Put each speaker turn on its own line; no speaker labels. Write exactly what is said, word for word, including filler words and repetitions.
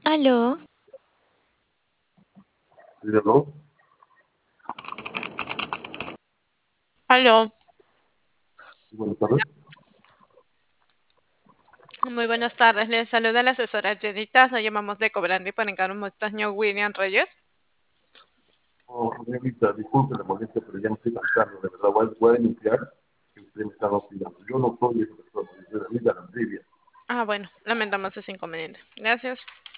Aló,
Dígalo.
aló,
Buenas tardes.
muy buenas tardes. Les saluda la asesora Jenita. Nos llamamos de Cobrandi para encargar un montaño William Reyes.
Oh, señorita, disculpe la molestia, pero ya me estoy cansando. De verdad, voy, voy a denunciar que usted me está hostigando. Yo no soy esa persona, yo soy David de la trivia.
Ah, bueno, lamentamos ese inconveniente. Gracias.